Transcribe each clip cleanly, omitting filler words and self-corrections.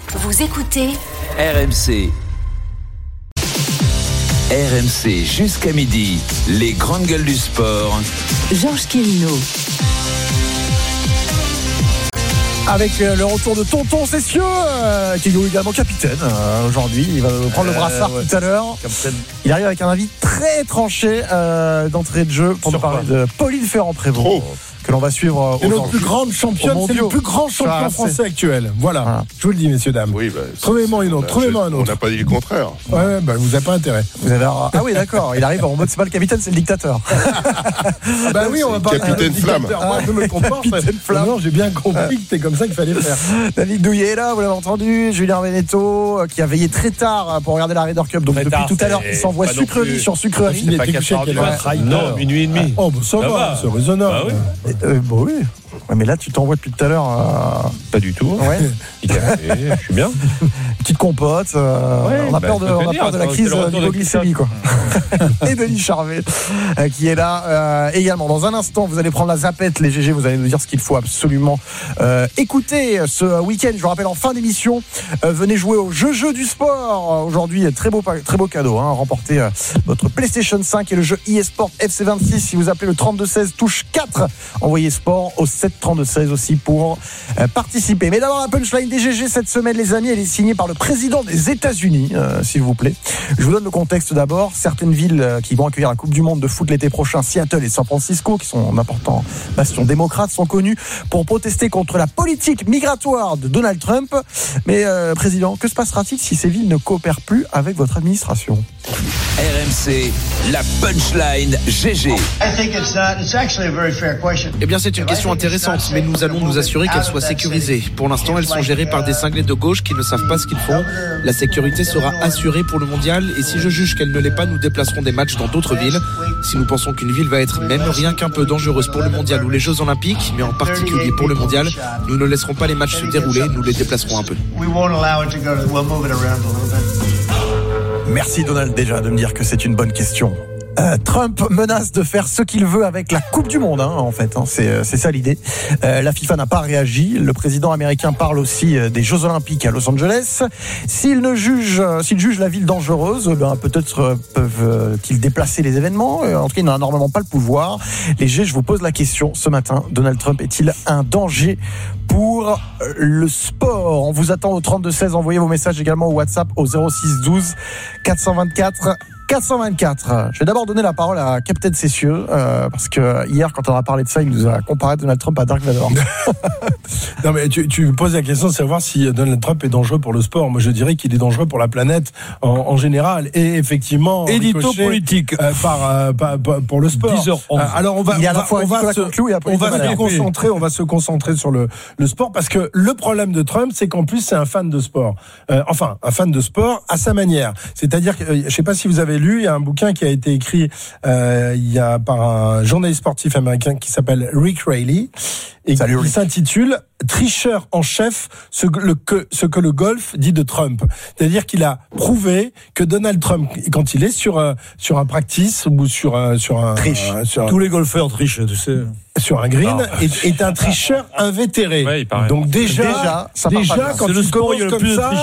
Vous écoutez RMC. RMC jusqu'à midi, les grandes gueules du sport. Georges Quérino. Avec le retour de Tonton Cessieux, qui est également capitaine aujourd'hui. Il va prendre le brassard tout à l'heure. Il arrive avec un avis très tranché d'entrée de jeu pour nous parler de Pauline Ferrand-Prévot. Que l'on va suivre c'est notre plus grande championne, c'est le plus grand champion français actuel. Voilà, je vous le dis, messieurs, dames. Oui, trouvez-moi une autre, On n'a pas dit le contraire. Ouais, vous n'avez pas intérêt. Ah oui, d'accord, il arrive en mode c'est pas le capitaine, c'est le dictateur. Oui, on va parler Capitaine Flamme. Moi, je me comporte. Capitaine Flamme. Non, j'ai bien compris que c'était comme ça qu'il fallait faire. David Douillet est là, vous l'avez entendu. Julien Veneto, qui a veillé très tard pour regarder la Ryder Cup. Donc très depuis tard, tout à l'heure, il s'envoie sucrerie sur sucrerie. Il était couché Non, minuit et demi. Oh, ça va, c'est raisonnable. Oui. Ouais, mais là, tu t'envoies depuis tout à l'heure. Pas du tout. Ouais. Je suis bien. Petite compote. On a peur de la crise d'hypoglycémie, quoi. Et Denis Charvet, qui est là également. Dans un instant, vous allez prendre la zapette, les GG. Vous allez nous dire ce qu'il faut absolument écouter ce week-end. Je vous rappelle, en fin d'émission, venez jouer au jeu du sport. Aujourd'hui, très beau cadeau. Remportez votre PlayStation 5 et le jeu eSport FC26. Si vous appelez le 3216 touche 4, envoyez sport au 73216 aussi pour participer. Mais d'abord, la punchline des GG cette semaine, les amis, elle est signée par le président des États-Unis, s'il vous plaît. Je vous donne le contexte d'abord. Certaines villes qui vont accueillir la Coupe du Monde de foot l'été prochain, Seattle et San Francisco, qui sont d'importants bastions démocrates, sont connus pour protester contre la politique migratoire de Donald Trump. Mais président, que se passera-t-il si ces villes ne coopèrent plus avec votre administration ? RMC, la punchline GG. Eh bien, c'est une question intéressante, mais nous allons nous assurer qu'elles soient sécurisées. Pour l'instant, elles sont gérées par des cinglés de gauche qui ne savent pas ce qu'ils font. La sécurité sera assurée pour le mondial, et si je juge qu'elle ne l'est pas, nous déplacerons des matchs dans d'autres villes. Si nous pensons qu'une ville va être même rien qu'un peu dangereuse pour le mondial ou les Jeux Olympiques, mais en particulier pour le mondial, nous ne laisserons pas les matchs se dérouler, nous les déplacerons un peu. Merci Donald déjà de me dire que c'est une bonne question. Trump menace de faire ce qu'il veut avec la Coupe du Monde, en fait. C'est ça l'idée. La FIFA n'a pas réagi. Le président américain parle aussi des Jeux Olympiques à Los Angeles. S'il juge la ville dangereuse, peut-être peuvent-ils déplacer les événements. En tout cas, il n'a normalement pas le pouvoir. Les G, je vous pose la question ce matin. Donald Trump est-il un danger pour le sport? On vous attend au 3216. Envoyez vos messages également au WhatsApp au 06 12 424 424. Je vais d'abord donner la parole à Capitaine Cessieux, parce que hier, quand on a parlé de ça, il nous a comparé Donald Trump à Dark Vador. Non, mais tu me poses la question de savoir si Donald Trump est dangereux pour le sport. Moi, je dirais qu'il est dangereux pour la planète en général. Et effectivement, édito politique pour le sport. 10h11. Alors, on va se concentrer sur le sport, parce que le problème de Trump, c'est qu'en plus, c'est un fan de sport. Un fan de sport à sa manière. C'est-à-dire que, je sais pas si vous avez lu, il y a un bouquin qui a été écrit par un journaliste sportif américain qui s'appelle Rick Raley, et qui s'intitule Tricheur en chef, ce que le golf dit de Trump. C'est-à-dire qu'il a prouvé que Donald Trump, quand il est sur un practice ou sur un tous les golfeurs trichent, tu sais. Sur un green, est un tricheur invétéré. Ouais, donc déjà quand tu commences comme ça,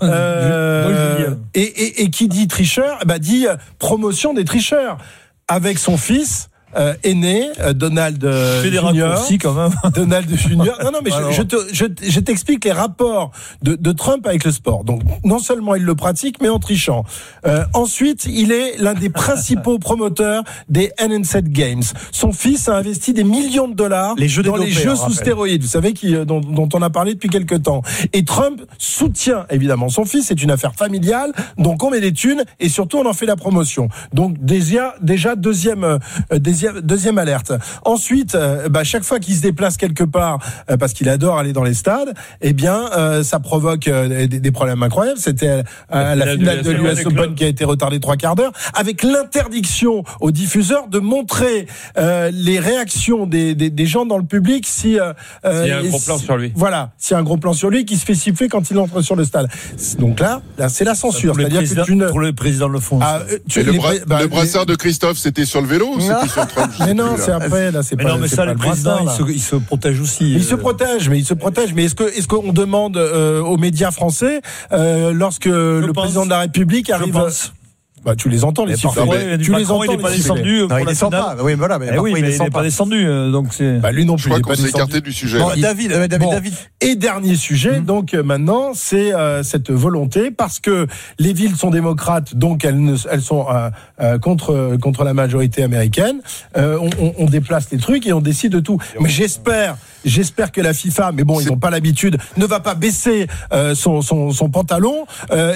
et qui dit tricheur, dit promotion des tricheurs avec son fils. Aîné, Donald Junior. Quand même. Donald Junior. Non, mais je t'explique les rapports de Trump avec le sport. Donc, non seulement il le pratique, mais en trichant. Ensuite, il est l'un des principaux promoteurs des NNC Games. Son fils a investi des millions de dollars dans les jeux sous stéroïdes. Vous savez dont on a parlé depuis quelque temps. Et Trump soutient évidemment son fils. C'est une affaire familiale. Donc, on met des thunes et surtout, on en fait la promotion. Donc, déjà deuxième alerte. Ensuite, chaque fois qu'il se déplace quelque part, parce qu'il adore aller dans les stades, ça provoque des problèmes incroyables. C'était la finale de l'US Open qui a été retardée 3 quarts d'heure, avec l'interdiction aux diffuseurs de montrer les réactions des gens dans le public s'il y a un gros plan sur lui. Voilà, s'il y a un gros plan sur lui qui se fait siffler quand il entre sur le stade. Donc là c'est la censure. C'est-à-dire pour le président le font. Le brassard de Christophe, c'était sur le vélo ou c'était sur le Trump. Mais non, c'est après, là, c'est mais pas. Non, mais ça, le président, il se protège aussi. Il se protège. Mais est-ce qu'on demande aux médias français lorsque le président de la République arrive? Bah, tu les entends, les sifflets. Tu les entends, il n'est pas descendu. Il descend pas. Oui, voilà, mais il n'est pas descendu. Donc c'est. Bah, lui non plus. Je crois qu'on s'est écarté du sujet. Bon, David. Et dernier sujet, donc maintenant, c'est cette volonté, parce que les villes sont démocrates, donc elles sont contre la majorité américaine. On déplace les trucs et on décide de tout. Mais j'espère que la FIFA, mais bon, ils n'ont pas l'habitude, ne va pas baisser son pantalon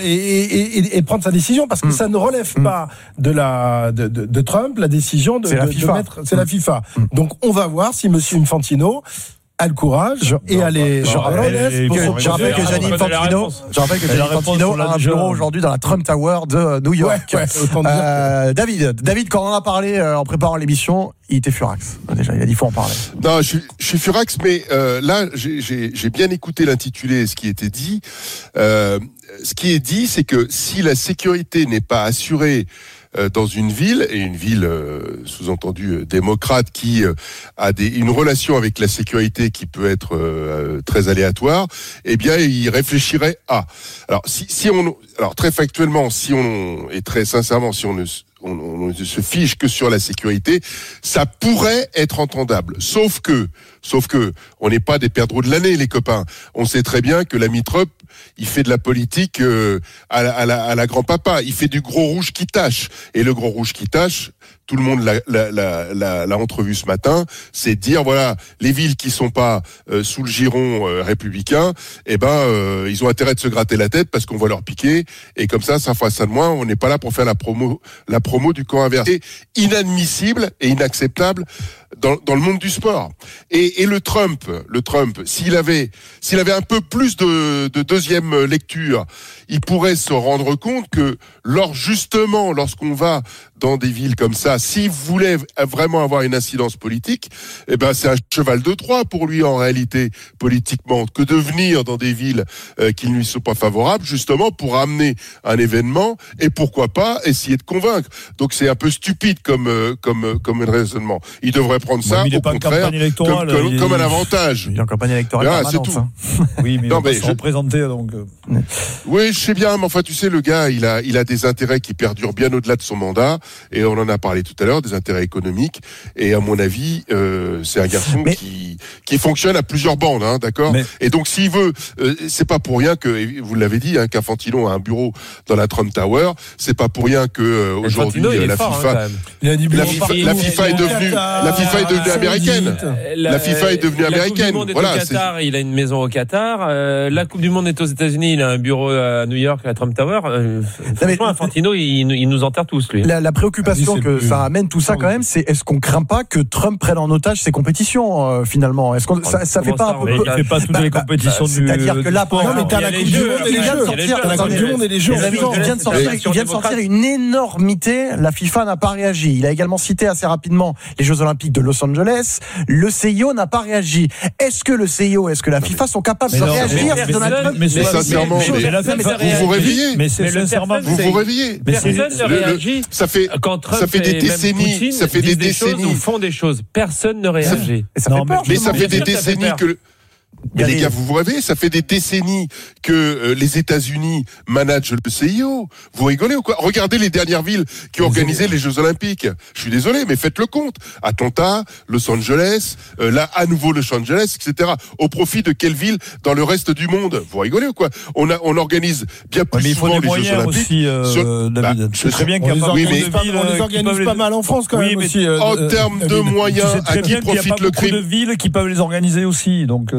et prendre sa décision, parce que ça ne relève pas de Trump, la décision de mettre, c'est la FIFA. Donc on va voir si Monsieur Infantino a le courage et a les. Je rappelle que Gianni Infantino a un bureau aujourd'hui dans la Trump Tower de New York. David, quand on en a parlé en préparant l'émission, il était furax. Déjà, il a dit faut en parler. Non, je suis furax, mais là, j'ai bien écouté l'intitulé et ce qui était dit. Ce qui est dit, c'est que si la sécurité n'est pas assurée dans une ville, et une ville sous-entendu démocrate qui a une relation avec la sécurité qui peut être très aléatoire, eh bien il réfléchirait à. Alors alors très factuellement, et très sincèrement, si on ne se fiche que sur la sécurité, ça pourrait être entendable. Sauf que on n'est pas des perdreaux de l'année, les copains. On sait très bien que l'ami Trump, il fait de la politique à la grand-papa. Il fait du gros rouge qui tâche. Et le gros rouge qui tâche, tout le monde l'a entrevu ce matin, c'est de dire, voilà, les villes qui sont pas sous le giron républicain, ils ont intérêt de se gratter la tête parce qu'on va leur piquer. Et comme ça fera ça de moins. On n'est pas là pour faire la promo du camp inverse. C'est inadmissible et inacceptable dans le monde du sport. Et le Trump, s'il avait un peu plus de deuxième lecture, il pourrait se rendre compte que lorsqu'on va dans des villes comme ça, s'il voulait vraiment avoir une incidence politique, c'est un cheval de Troie pour lui en réalité politiquement, que de venir dans des villes qui ne lui sont pas favorables, justement pour amener un événement et pourquoi pas essayer de convaincre. Donc c'est un peu stupide comme raisonnement. Il devrait prendre ça au contraire comme un avantage. Il est en campagne électorale, c'est tout. Oui, mais on va se représenter donc. Oui, je sais bien, mais enfin tu sais, le gars, il a des intérêts qui perdurent bien au-delà de son mandat. Et on en a parlé tout à l'heure, des intérêts économiques. Et à mon avis, c'est un garçon qui fonctionne à plusieurs bandes, hein, d'accord. Et donc, s'il veut, c'est pas pour rien que, vous l'avez dit, qu'Infantino a un bureau dans la Trump Tower. C'est pas pour rien que aujourd'hui la FIFA est devenue américaine. La FIFA est devenue américaine. Voilà. Qatar, il a une maison au Qatar. La Coupe du Monde est aux États-Unis. Il a un bureau à New York, à la Trump Tower. Franchement, Infantino, il nous enterre tous, lui. La préoccupation que ça amène tout ça quand même, c'est est-ce qu'on craint pas que Trump prenne en otage ses compétitions finalement? Est-ce qu'on ça fait pas un peu? Il fait pas toutes les compétitions du. C'est-à-dire que là, par exemple, t'as la Coupe du Monde et les Jeux. Il vient de sortir une énormité. La FIFA n'a pas réagi. Il a également cité assez rapidement les Jeux Olympiques de Los Angeles. Le CIO n'a pas réagi. Est-ce que le CIO, est-ce que la FIFA sont capables de réagir? Mais sincèrement, vous vous réveillez. Mais sincèrement, vous vous réveillez. Personne ne réagit. Ça fait des décennies. Ça fait des décennies. Ou font des choses. Personne ne réagit. Mais ça fait des décennies que. Mais les gars, vous rêvez, ça fait des décennies que les États-Unis managent le CIO. Vous rigolez ou quoi? Regardez les dernières villes qui ont organisé les Jeux Olympiques. Je suis désolé, mais faites le compte. Atlanta, Los Angeles, là à nouveau Los Angeles, etc. Au profit de quelle ville dans le reste du monde? Vous rigolez ou quoi? On organise bien plus souvent les Jeux Olympiques. Aussi, David. Je sais très bien qu'il y a pas mal de villes. On les organise pas mal en France quand même aussi. En termes de moyens, à qui profite le crime? Il y a beaucoup de villes qui peuvent les organiser aussi. Donc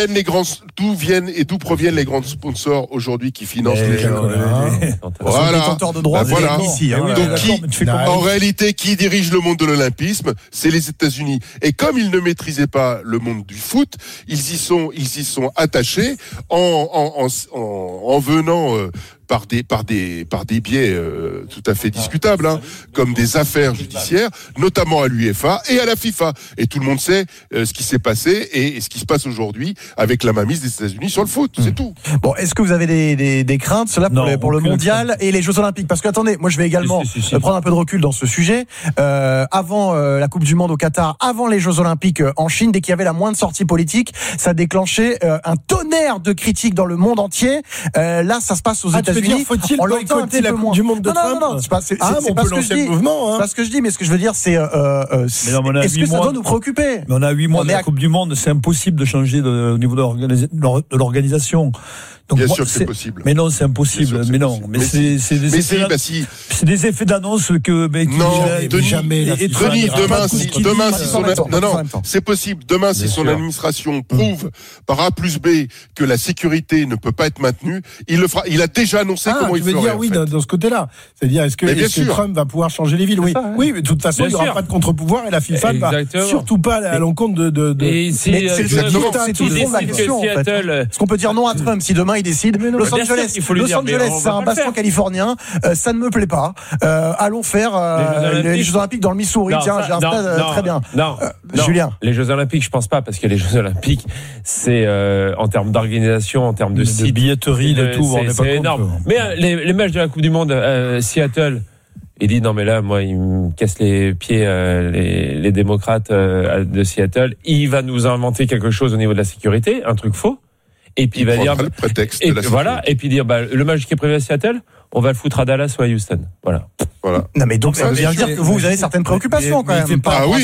d'où proviennent les grands sponsors aujourd'hui qui financent les Jeux? Voilà. Détenteurs de droits, ici. Donc en réalité, qui dirige le monde de l'olympisme? C'est les États-Unis. Et comme ils ne maîtrisaient pas le monde du foot, ils y sont attachés en venant par des biais tout à fait discutables, comme des affaires judiciaires, notamment à l'UEFA et à la FIFA. Et tout le monde sait ce qui s'est passé et ce qui se passe aujourd'hui avec la mainmise des États-Unis sur le foot. C'est tout. Bon, est-ce que vous avez des craintes cela pour le mondial et les Jeux Olympiques? Parce que attendez, moi je vais également prendre un peu de recul dans ce sujet. Avant la Coupe du Monde au Qatar, avant les Jeux Olympiques en Chine, dès qu'il y avait la moindre sortie politique, ça déclenchait un tonnerre de critiques dans le monde entier. Là, ça se passe aux États-Unis. Faut-il boycotter la Coupe du Monde de Trump? Non, c'est pas ce que je dis. C'est pas ce que je dis, mais ce que je veux dire, c'est est-ce que ça doit nous préoccuper? Mais on a 8 mois de la Coupe du Monde, c'est impossible de changer au niveau de l'organisation. Donc, bien sûr que c'est possible. Mais non, c'est impossible. Mais non, mais c'est des effets d'annonce que jamais. Demain, c'est possible. Demain, si son administration prouve par A plus B que la sécurité ne peut pas être maintenue, il le fera. Il a déjà annoncé comment il ferait. Oui, dans ce côté-là. C'est-à-dire, est-ce que Trump va pouvoir changer les villes? Oui, mais de toute façon, il n'y aura pas de contre-pouvoir et la FIFA ne va surtout pas à l'encontre de. Et c'est tout le fond de la question. Est-ce qu'on peut dire non à Trump si demain il décide Los Angeles, c'est un bastion californien, ça ne me plaît pas. Allons faire les Jeux Olympiques dans le Missouri. Tiens, j'ai un stade très bien. Julien, les Jeux Olympiques, je pense pas, parce que les Jeux Olympiques, c'est en termes d'organisation, en termes de site, billetterie, de tout, c'est énorme. Mais les matchs de la Coupe du Monde, Seattle. Il dit non mais là moi il me casse les pieds les démocrates de Seattle. Il va nous inventer quelque chose au niveau de la sécurité, un truc faux. Et puis il va dire le prétexte et de la voilà et puis dire le match qui est prévu à Seattle, on va le foutre à Dallas ou à Houston. Voilà. Non mais donc ça veut bien dire que vous avez certaines préoccupations quand même. Oui,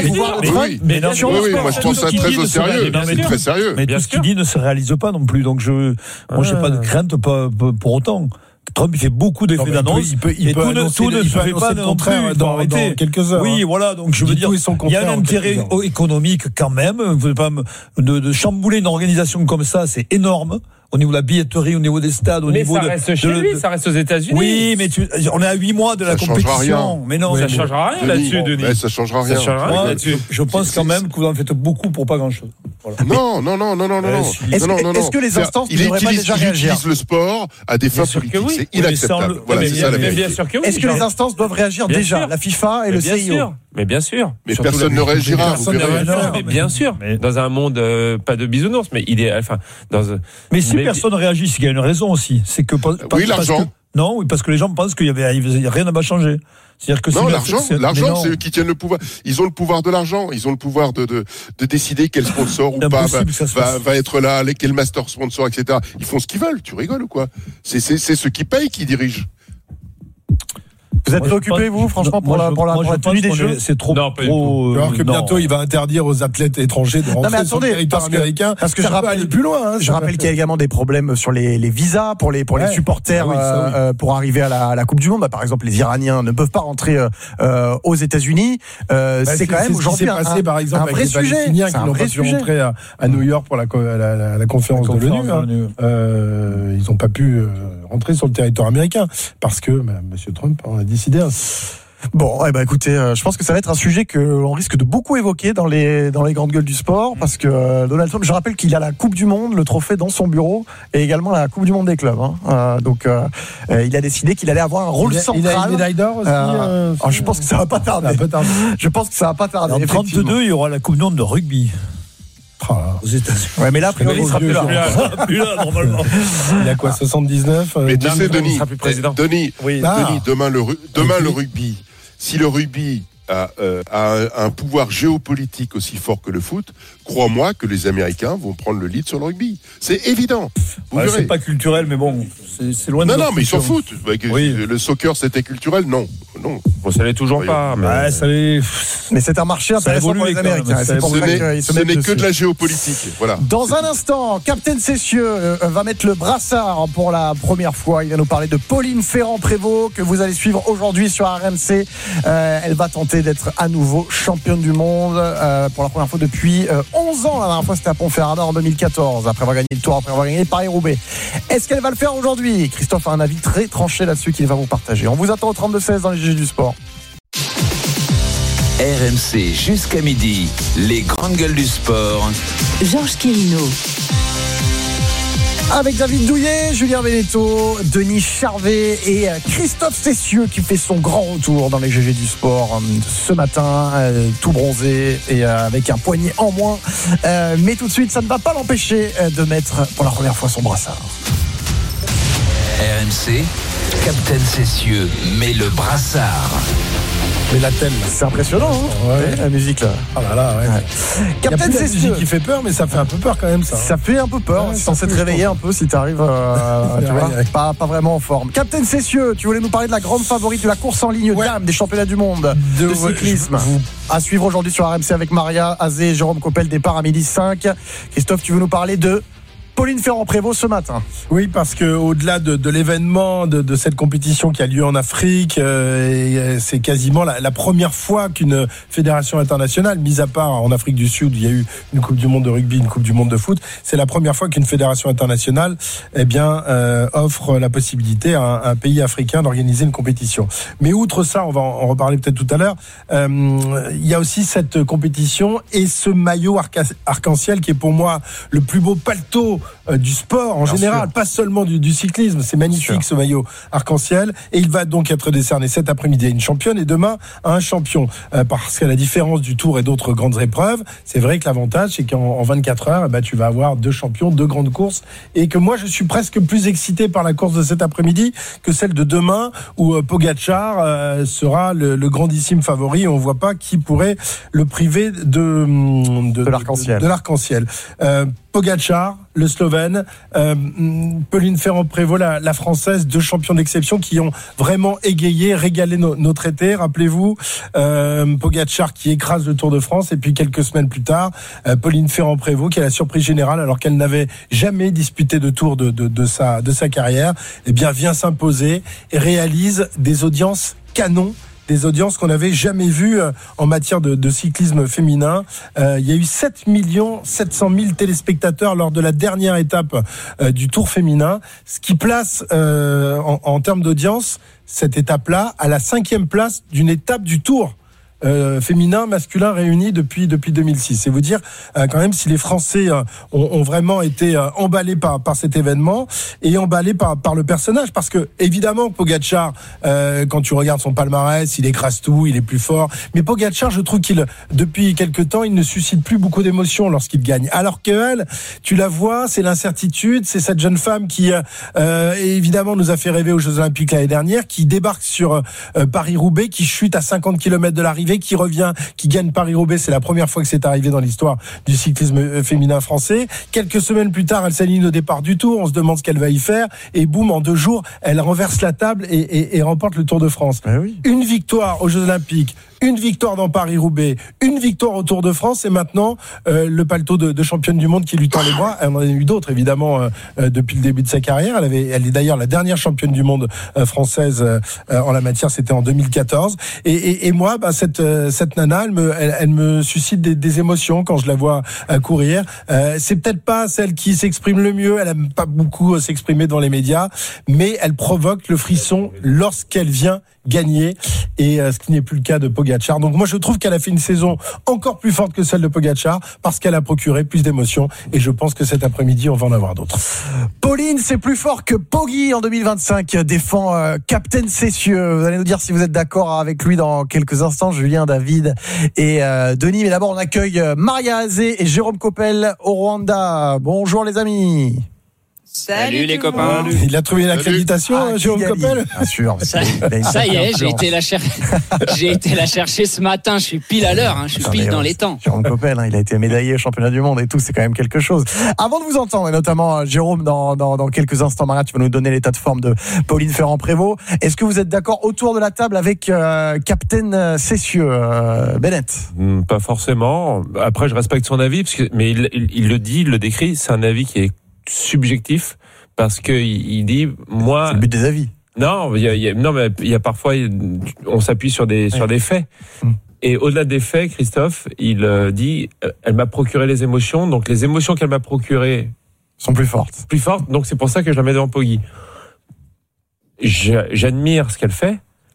mais moi je prends ça très au sérieux. C'est très sérieux. Mais tout ce qu'il dit ne se réalise pas non plus. Donc moi j'ai pas de crainte pour autant. Trump il fait beaucoup d'effets d'annonce et tout ne se fait pas non plus dans quelques heures. Oui, voilà, donc je veux dire il y a un intérêt économique quand même, vous pouvez pas de chambouler une organisation comme ça, c'est énorme. Au niveau de la billetterie, au niveau des stades, au niveau ça reste chez lui, ça reste aux États-Unis. Oui, mais on est à 8 mois de la compétition. Mais non, ça changera rien là-dessus, Denis. Ça changera rien. Je pense quand même que vous en faites beaucoup pour pas grand-chose. Non. Est-ce que les instances ne devraient pas déjà réagir? Il utilise le sport à des fins politiques. C'est inacceptable. Voilà, c'est ça la vérité. Est-ce que les instances doivent réagir déjà, la FIFA et le CIO? Mais bien sûr. Mais personne ne réagira. Mais bien sûr. Dans un monde pas de bisounours, mais idéal. Mais si personne ne réagit, c'est qu'il y a une raison aussi. C'est que l'argent. Non, parce que les gens pensent qu'il y a rien n'a pas changé. C'est-à-dire que l'argent, c'est eux qui tiennent le pouvoir. Ils ont le pouvoir de l'argent. Ils ont le pouvoir de décider quel sponsor ou pas va être là, quel master sponsor, etc. Ils font ce qu'ils veulent. Tu rigoles ou quoi? C'est ceux qui payent qui dirigent. Vous êtes préoccupé, vous, franchement, pour la tenue des Jeux? C'est trop. Alors que bientôt, il va interdire aux athlètes étrangers de rentrer sur le territoire américain. Parce que je rappelle aller plus loin. Je rappelle qu'il y a également des problèmes sur les visas pour les supporters pour arriver à la Coupe du Monde. Par exemple, les Iraniens ne peuvent pas rentrer aux États-Unis. C'est quand même aujourd'hui un vrai sujet. C'est qui n'ont pas pu rentrer à New York pour la conférence de l'ONU. Ils n'ont pas pu rentrer sur le territoire américain parce que M. Trump en a décidé ainsi. Bon, écoutez, je pense que ça va être un sujet que l'on risque de beaucoup évoquer dans les grandes gueules du sport, parce que Donald Trump, je rappelle qu'il a la Coupe du Monde, le trophée dans son bureau, et également la Coupe du Monde des clubs. Donc, il a décidé qu'il allait avoir un rôle central. Il a une médaille d'or aussi. Je pense que ça va pas tarder. Je pense que ça va pas tarder. En 32, il y aura la Coupe du Monde de rugby. Aux États-Unis. Ouais, mais là, a priori, il sera plus là. Normalement. Il a quoi, 79? Mais tu sais, Denis, demain le rugby. Si le rugby a un pouvoir géopolitique aussi fort que le foot, crois-moi que les Américains vont prendre le lead sur le rugby. C'est évident. C'est pas culturel, mais bon, c'est loin de. Non, mais ils s'en foutent. Le soccer, c'était culturel, non. Bon, ça l'est toujours pas. Mais c'est un marché intéressant pour les Américains. Ce n'est que de la géopolitique. Voilà. Dans un instant, Captain Cessieux va mettre le brassard pour la première fois. Il va nous parler de Pauline Ferrand-Prévot, que vous allez suivre aujourd'hui sur RMC. Elle va tenter d'être à nouveau championne du monde pour la première fois depuis 11 ans. La dernière fois, c'était à Ponferrada en 2014, après avoir gagné le Tour, après avoir gagné Paris-Roubaix. Est-ce qu'elle va le faire aujourd'hui? Christophe a un avis très tranché là-dessus qu'il va vous partager. On vous attend au 32-16 dans les GG du sport. RMC jusqu'à midi, les grandes gueules du sport. Georges Quirino. Avec David Douillet, Julien Beneteau, Denis Charvet et Christophe Cessieux qui fait son grand retour dans les GG du sport ce matin, tout bronzé et avec un poignet en moins. Mais tout de suite, ça ne va pas l'empêcher de mettre pour la première fois son brassard. RMC, Captain Cessieux met le brassard. Mais la thème, c'est impressionnant, hein ouais. La musique là. Ah là là, ouais. Captain Cessieux. La musique qui fait peur, mais ça fait un peu peur quand même, ça. Ça fait un peu peur. C'est censé te réveiller un peu si t'arrives, tu vois, pas vraiment en forme. Captain Cessieux, tu voulais nous parler de la grande favorite de la course en ligne dames des championnats du monde de cyclisme. À suivre aujourd'hui sur RMC avec Maria Azé et Jérôme Coppel, départ à 12h05. Christophe, tu veux nous parler de Pauline Ferrand-Prévot ce matin. Oui, parce que au-delà de l'événement, de cette compétition qui a lieu en Afrique, c'est quasiment la première fois qu'une fédération internationale, mis à part en Afrique du Sud, il y a eu une Coupe du Monde de rugby, une Coupe du Monde de foot, c'est la première fois qu'une fédération internationale, offre la possibilité à un pays africain d'organiser une compétition. Mais outre ça, on va en reparler peut-être tout à l'heure, il y a aussi cette compétition et ce maillot arc-en-ciel qui est pour moi le plus beau paletot du sport en général, pas seulement du cyclisme. C'est magnifique ce maillot arc-en-ciel, et il va donc être décerné cet après-midi à une championne et demain à un champion, parce qu'à la différence du Tour et d'autres grandes épreuves, c'est vrai que l'avantage c'est qu'en 24 heures tu vas avoir 2 champions, 2 grandes courses, et que moi je suis presque plus excité par la course de cet après-midi que celle de demain où Pogačar sera le grandissime favori. On voit pas qui pourrait le priver de l'arc-en-ciel. Pogačar, le Slovène, Pauline Ferrand-Prévot, la Française, 2 champions d'exception qui ont vraiment égayé, régalé nos traités. Rappelez-vous, Pogačar qui écrase le Tour de France, et puis quelques semaines plus tard, Pauline Ferrand-Prévot qui est la surprise générale alors qu'elle n'avait jamais disputé de Tour de sa carrière, vient s'imposer et réalise des audiences canons. Des audiences qu'on n'avait jamais vues en matière de cyclisme féminin. Il y a eu 7 700 000 téléspectateurs lors de la dernière étape du Tour féminin, ce qui place en termes d'audience cette étape-là à la 5e place d'une étape du Tour. Féminin, masculin réunis depuis 2006. C'est vous dire quand même si les Français ont vraiment été emballés par cet événement et emballés par le personnage, parce que évidemment Pogačar, quand tu regardes son palmarès, il écrase tout, il est plus fort, mais Pogačar, je trouve qu'il depuis quelque temps, il ne suscite plus beaucoup d'émotions lorsqu'il gagne, alors qu'elle, tu la vois, c'est l'incertitude, c'est cette jeune femme qui évidemment nous a fait rêver aux Jeux Olympiques l'année dernière, qui débarque sur Paris-Roubaix, qui chute à 50 km de l'arrivée, qui revient, qui gagne Paris-Roubaix. C'est la première fois que c'est arrivé dans l'histoire du cyclisme féminin français. Quelques semaines plus tard, elle s'aligne au départ du Tour. On se demande ce qu'elle va y faire. Et boum, en 2 jours, elle renverse la table et remporte le Tour de France. Oui. Une victoire aux Jeux Olympiques, une victoire dans Paris-Roubaix, une victoire au Tour de France, et maintenant le paletot de championne du monde qui lui tend les bras. Elle en a eu d'autres évidemment depuis le début de sa carrière. Elle est d'ailleurs la dernière championne du monde française en la matière, c'était en 2014. Et moi, cette nana, elle me suscite des émotions quand je la vois courir. C'est peut-être pas celle qui s'exprime le mieux. Elle aime pas beaucoup s'exprimer dans les médias, mais elle provoque le frisson lorsqu'elle vient gagner, et ce qui n'est plus le cas de Pogačar. Donc moi je trouve qu'elle a fait une saison encore plus forte que celle de Pogačar, parce qu'elle a procuré plus d'émotions, et je pense que cet après-midi on va en avoir d'autres. Pauline, c'est plus fort que Poggi en 2025, défend Captain Cessieux. Vous allez nous dire si vous êtes d'accord avec lui dans quelques instants, Julien, David et Denis. Mais d'abord on accueille Maria Azé et Jérôme Coppel au Rwanda. Bonjour les amis. Salut les copains. Il a trouvé l'accréditation, Jérôme Coppel. Bien sûr. Ça y est, j'ai été la chercher ce matin. Je suis pile à l'heure, je suis pile dans les temps. Jérôme Coppel, il a été médaillé au championnat du monde et tout, c'est quand même quelque chose. Avant de vous entendre, et notamment Jérôme, dans quelques instants, Maria, tu vas nous donner l'état de forme de Pauline Ferrand-Prévot. Est-ce que vous êtes d'accord autour de la table avec Captain Cessieux, Bennett? Pas forcément. Après, je respecte son avis, mais il le dit, il le décrit. C'est un avis qui est subjectif, parce que il dit moi. C'est le but des avis. Non, mais il y a parfois on s'appuie sur des faits. Et au-delà des faits, Christophe, il dit elle m'a procuré les émotions, donc les émotions qu'elle m'a procurées sont plus fortes. Donc c'est pour ça que je la mets devant Poggi. J'admire ce qu'elle fait,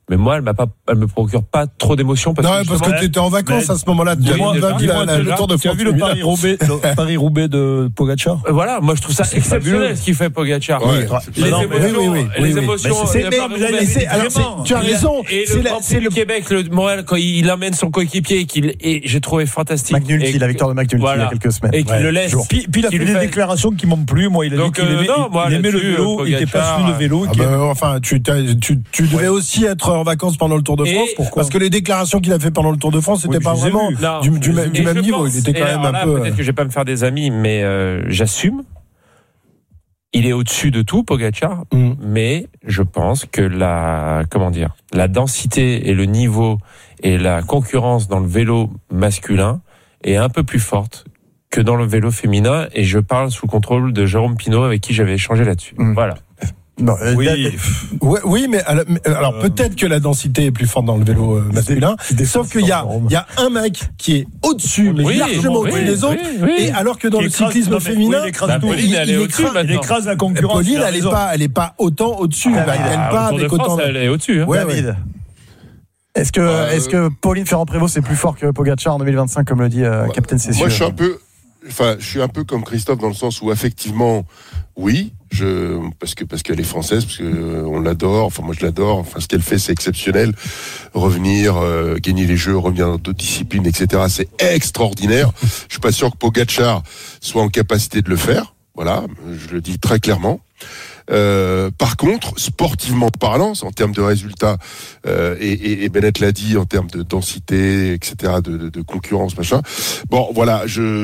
Mais moi, elle me procure pas trop d'émotions. Parce que tu étais en vacances à ce moment-là. Tu as vu le Tour de France. Tu as vu le Paris-Roubaix de Pogacar? Voilà, moi je trouve ça exceptionnel ce qu'il fait Pogacar. Les émotions. Tu as raison. Et c'est le Québec, le Montréal, quand il amène son coéquipier, et j'ai trouvé fantastique. McNulty, la victoire de McNulty il y a quelques semaines. Et qu'il le laisse. Puis il a fait des déclarations qui m'ont plu. Moi, il a dit qu'il aimait le vélo, il était passionné de vélo. Enfin, tu devais aussi être en vacances pendant le Tour de France. Pourquoi? Parce que les déclarations qu'il a fait pendant le Tour de France, c'était pas vraiment du même niveau. Il était quand même un peu. Peut-être que je vais pas me faire des amis, mais j'assume. Il est au-dessus de tout, Pogacar, mais je pense que la densité et le niveau et la concurrence dans le vélo masculin est un peu plus forte que dans le vélo féminin, et je parle sous le contrôle de Jérôme Pinault avec qui j'avais échangé là-dessus. Voilà. Non, oui, mais alors peut-être que la densité est plus forte dans le vélo masculin, sauf qu'il y a un mec qui est au-dessus, mais largement au-dessus des autres, et alors que dans le cyclisme féminin, il écrase la concurrence. Pauline, elle est pas autant au-dessus, elle gagne pas avec autant. Elle est au-dessus. David. Est-ce que Pauline Ferrand-Prévot c'est plus fort que Pogacar en 2025, comme le dit Captain Cessieux? Moi, je suis un peu comme Christophe dans le sens où effectivement, oui, parce qu'elle est française, parce que on l'adore. Enfin, moi, je l'adore. Enfin, ce qu'elle fait, c'est exceptionnel. Revenir, gagner les Jeux, revenir dans d'autres disciplines, etc. C'est extraordinaire. Je suis pas sûr que Pogacar soit en capacité de le faire. Voilà, je le dis très clairement. Par contre, sportivement parlant, en termes de résultats, et Bennett l'a dit, en termes de densité, etc., de concurrence, machin. Bon, voilà,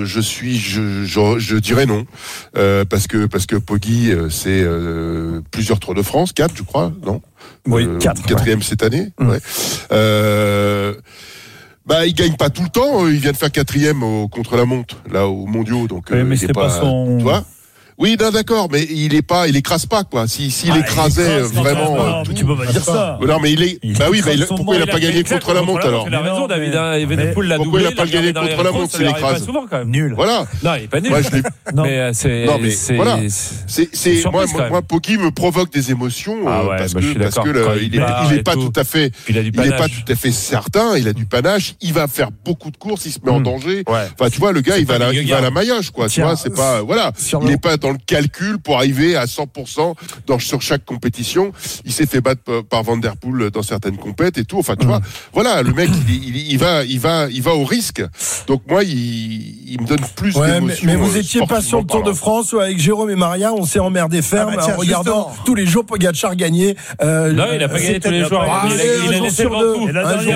je dirais non, parce que Poggi, c'est plusieurs Tours de France, 4, je crois, non? Oui, 4. 4e cette année. Ouais. Il gagne pas tout le temps. Il vient de faire 4e au contre-la-montre, là, aux mondiaux. Donc, mais c'était pas son. Tu vois? Oui, non, d'accord, mais il écrase pas, quoi. S'il écrasait vraiment. Tu peux pas dire ça. Non, mais pourquoi il a pas gagné contre la montre, alors? Il a raison, David. Evenepoel l'a doublé. Pourquoi il a pas gagné contre la montre s'il écrase? Souvent, quand même. Nul. Voilà. Non, il est pas nul. Voilà. Moi, Poggi me provoque des émotions, parce que il est pas tout à fait certain, il a du panache, il va faire beaucoup de courses, il se met en danger. Enfin, tu vois, le gars, il va à la maillage, quoi. Tu vois, c'est pas, voilà. Il n'est pas dans le calcul pour arriver à 100% sur chaque compétition. Il s'est fait battre par Van Der Poel dans certaines compètes et tout. Enfin, tu vois, voilà, le mec, il va au risque. Donc moi, il me donne plus d'émotions. Mais vous étiez pas sur le Tour de France où avec Jérôme et Maria, on s'est emmerdé ferme en regardant tous les jours Pogacar gagner. Non, il a pas gagné tous les jours. Il a laissé le vent.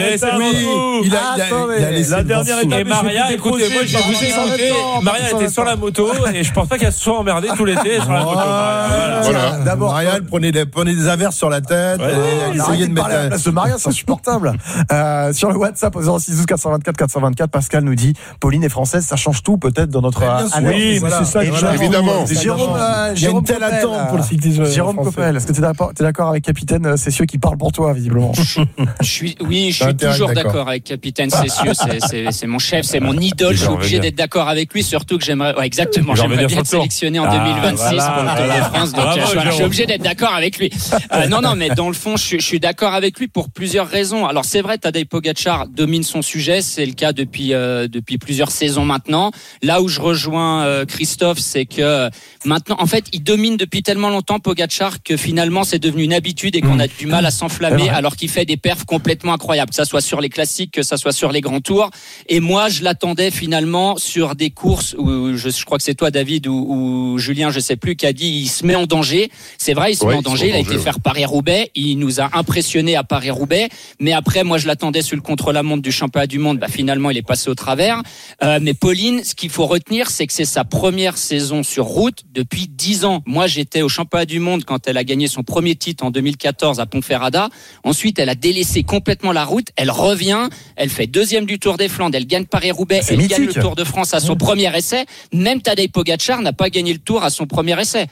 La dernière étape. Et Maria, écoutez, moi, je vous ai écouté. Maria était sur la moto et je pense pas qu'elle se soit emmerdée tout l'été sur la moto. Voilà. D'abord, Maria, elle prenait des averses sur la tête. Elle essayait de mettre la place de Maria, c'est insupportable. Sur le WhatsApp au 06 12 424 424, Pascal nous dit Pauline est française, ça change tout peut-être dans notre analyse. Oui, mais c'est ça. Évidemment. Jérôme, il y a une telle attente pour le cyclisme. Jérôme Coppel, est-ce que tu es d'accord avec Capitaine Cessieux qui parle pour toi visiblement? Je suis toujours d'accord avec Capitaine Cessieux. C'est mon chef, c'est mon idole. Je suis obligé d'être d'accord avec lui, surtout que j'aimerais bien être sélectionné en 2026 pour le Tour de France. Donc je suis obligé d'être d'accord avec lui. Non, mais dans le fond, je suis d'accord avec lui pour plusieurs raisons. Alors c'est vrai, Tadej Pogacar domine son sujet, c'est le cas depuis plusieurs saisons maintenant. Là où je rejoins Christophe, c'est que maintenant, en fait, il domine depuis tellement longtemps Pogacar que finalement c'est devenu une habitude et qu'on a du mal à s'enflammer alors qu'il fait des perfs complètement incroyables, que ça soit sur les classiques, que ça soit sur les grands tours. Et moi, je l'attendais finalement sur des courses où je crois que c'est toi, David, ou Julien, je sais plus, qui a dit il se met en danger. C'est vrai, il se met en danger. Il a été faire Paris-Roubaix. Il nous a impressionnés à Paris-Roubaix. Mais après, moi, je l'attendais sur le contre-la-montre du championnat du monde. Finalement, il est passé au travers. Mais Pauline, ce qu'il faut retenir, c'est que c'est sa première saison sur route depuis 10 ans. Moi, j'étais au championnat du monde quand elle a gagné son premier titre en 2014 à Ponferrada. Ensuite, elle a délaissé complètement la route. Elle revient. Elle fait deuxième du Tour des Flandres. Elle gagne Paris-Roubaix. Elle gagne le Tour de France à son premier essai. Même Tadej Pogacar n'a pas gagné le tour à son premier essai.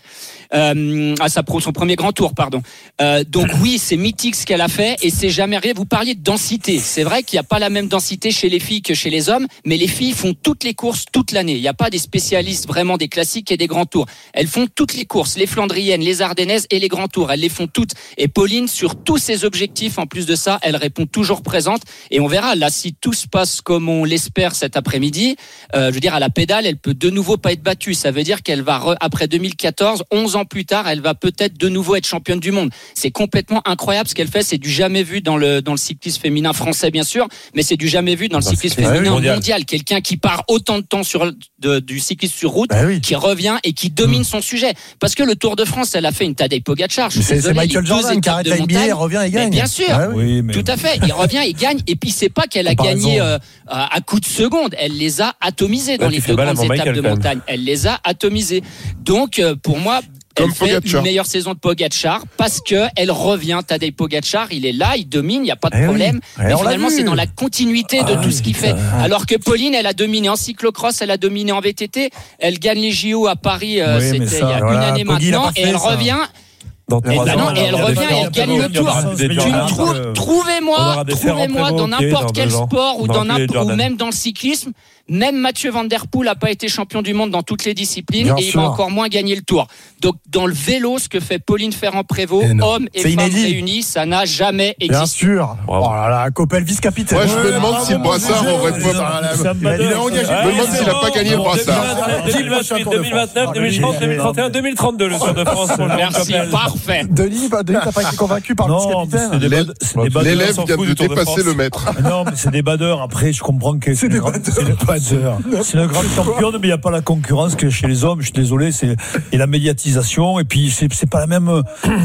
Son premier grand tour, pardon. Donc oui, c'est mythique ce qu'elle a fait et c'est jamais arrivé. Vous parliez de densité. C'est vrai qu'il n'y a pas la même densité chez les filles que chez les hommes, mais les filles font toutes les courses toute l'année. Il n'y a pas des spécialistes vraiment des classiques et des grands tours. Elles font toutes les courses, les Flandriennes, les Ardennaises et les grands tours. Elles les font toutes. Et Pauline, sur tous ses objectifs, en plus de ça, elle répond toujours présente. Et on verra là si tout se passe comme on l'espère cet après-midi. Je veux dire, à la pédale, elle peut de nouveau pas être battue. Ça veut dire qu'elle va après 2014, 11 ans plus tard, elle va peut-être de nouveau être championne du monde. C'est complètement incroyable ce qu'elle fait. C'est du jamais vu dans le cyclisme féminin français, bien sûr, mais c'est du jamais vu dans le cyclisme féminin mondial. Quelqu'un qui part autant de temps du cyclisme sur route, qui revient et qui domine son sujet. Parce que le Tour de France, elle a fait une Tadej Pogacar. C'est Michael Jordan qui arrête la NBA, il revient et gagne. Mais bien sûr, tout à fait. Il revient, il gagne. Et puis c'est pas qu'elle a gagné à coups de seconde. Elle les a atomisés dans les deux grandes étapes de montagne. Elle les a atomisés. Donc pour moi, elle fait une meilleure saison de Pogacar parce que elle revient. Tadej Pogacar, il est là, il domine, il n'y a pas de problème. Mais finalement, c'est dans la continuité de tout ce qu'il fait. Alors que Pauline, elle a dominé en cyclocross, elle a dominé en VTT, elle gagne les JO à Paris, c'était il y a une année maintenant, et elle revient. Elle revient et elle gagne le Tour. Trouvez-moi dans n'importe quel sport ou même dans le cyclisme. Même Mathieu Van Der Poel n'a pas été champion du monde dans toutes les disciplines et il va encore moins gagner le Tour. Donc dans le vélo, ce que fait Pauline Ferrand-Prévôt, hommes et femmes réunis, ça n'a jamais existé. Bien sûr. Oh là là, Coppel vice-capitaine. Ouais, je me demande si le Brassard aurait pas. Il est engagé. Je me demande s'il n'a pas gagné le Brassard. 2029, 2030, 2031, 2032 le Tour de France. Merci, parfait. Denis, t'as pas été convacu par le vice-capitaine? L'élève vient de dépasser le maître. Non, mais c'est des badeurs. Après, je comprends que c'est des badeurs. C'est une grande championne, mais il n'y a pas la concurrence que chez les hommes. Je suis désolé, et la médiatisation. Et puis c'est pas la même.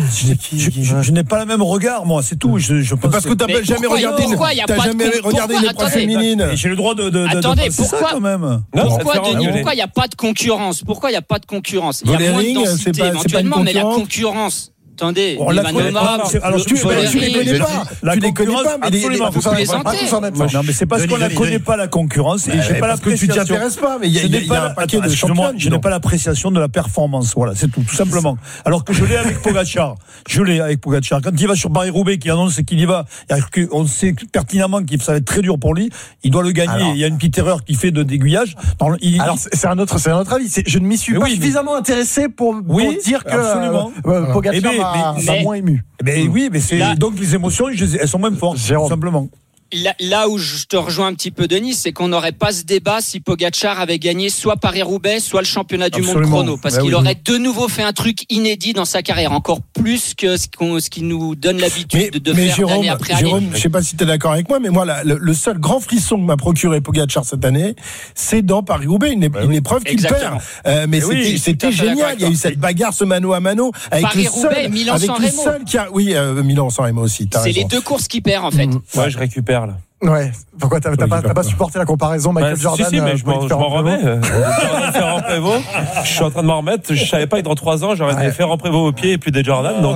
Je n'ai pas le même regard, moi. C'est tout. Je pense parce que t'as jamais regardé. T'as jamais regardé une épreuve féminine. J'ai le droit de. Attendez, pourquoi ça, quand même. Pourquoi Denis? Pourquoi il n'y a pas de concurrence? Pourquoi il n'y a pas de concurrence? Il y a moins de densité éventuellement, mais la concurrence. Attendez, tu les connais pas. Tu les connais pas, mais absolument. Vous plaisantez. Non, mais c'est parce qu'on ne connaît pas la concurrence et j'ai pas l'appréciation. Tu t'y intéresses pas, mais il y a un paquet de championnes. Je n'ai pas l'appréciation de la performance. Voilà, c'est tout simplement. Alors que je l'ai avec Pogacar. Quand il va sur Paris-Roubaix, qui annonce qu'il y va, on sait pertinemment que ça va être très dur pour lui. Il doit le gagner. Il y a une petite erreur qu'il fait d'aiguillage. Alors c'est un autre avis. Je ne m'y suis pas suffisamment intéressé pour dire que Pogacar m'a moins ému. Oui, mais donc les émotions, elles sont même fortes, tout simplement. Là où je te rejoins un petit peu, Denis, c'est qu'on n'aurait pas ce débat si Pogacar avait gagné soit Paris-Roubaix, soit le championnat du monde chrono. Parce qu'il aurait de nouveau fait un truc inédit dans sa carrière, encore plus que ce qui nous donne l'habitude de faire d'année après année. Jérôme, je ne sais pas si tu es d'accord avec moi, mais moi, le seul grand frisson que m'a procuré Pogacar cette année, c'est dans Paris-Roubaix, une épreuve qu'il perd. Mais c'était génial. Il y a eu cette bagarre, ce mano à mano, avec le seul qui a... Oui, Milan-San Remo aussi. C'est les deux courses qu'il perd, en fait. Ouais, je récupère. Là. Ouais. Pourquoi t'as pas supporté la comparaison Michael Jordan? Si, mais je m'en remets. Ferrand-Prévôt. Je suis en train de m'en remettre. Je savais pas que dans 3 ans j'aurais des Ferrand-Prévôt au pied et plus des Jordan. Donc